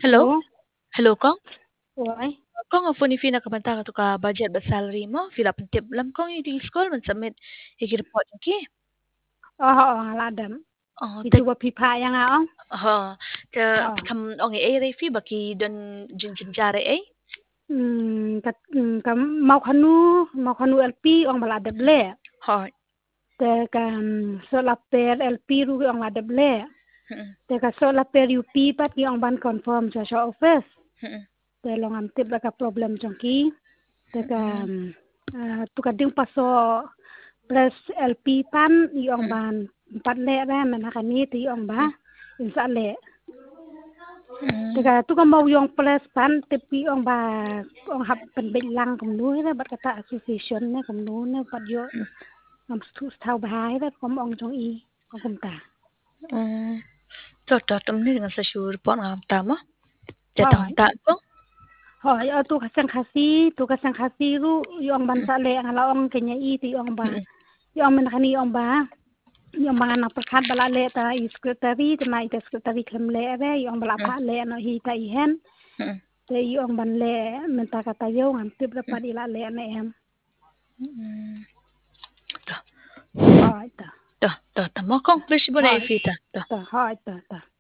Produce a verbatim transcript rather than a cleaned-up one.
Hello? Hello? Hello, Kong? Uy? Kong, ang phone fee nakabanta ka to ka budget ba salary mo? Feel up tip lam kong yung school man submit higi report ki. Oo, ngaladam. Oh, Itu tag wa pipa yang aong? ha. Ta Oo. kam ong ere fee baki don jin jin jare eh? Hmm, kat kam mau khanu, mau khanu L P ong maladam le. Ha. Te kan so laper L P ru ong maladam le. Hmm. Te ka so laper U P pat ki ong ban confirm sa sa office. Hmm. Te long am tip ka problem jongki. Te ka tu ka ding paso plus L P pan iong ban pat le ra manakani ti ong ba insa le. Teka tu kan mau yung plus pan tepi ong ba ong hap pen bilang kamnu na bat kata association na kamnu na pat yo ngam stu thau bahai da kom ong jong i ong kum ta. Hmm. To to tum ni nga sa sure po ngam tama. Hỏi Jatang ta ko. hỏi ở tu kasang khasi tu kasang khasi ru yung ban sa le ang laong kenya i ti ong ba yung men khani ong ba yung mga anak perkat bala le ta i secretary ta na i secretary kem le re yung bala pa le no hi ta i hen te yung ban le men ta kata yo ngam tip dapat ila le na em. To. Hỏi ta. To to tama kong please bo na ifita. To. Ta hỏi ta ta.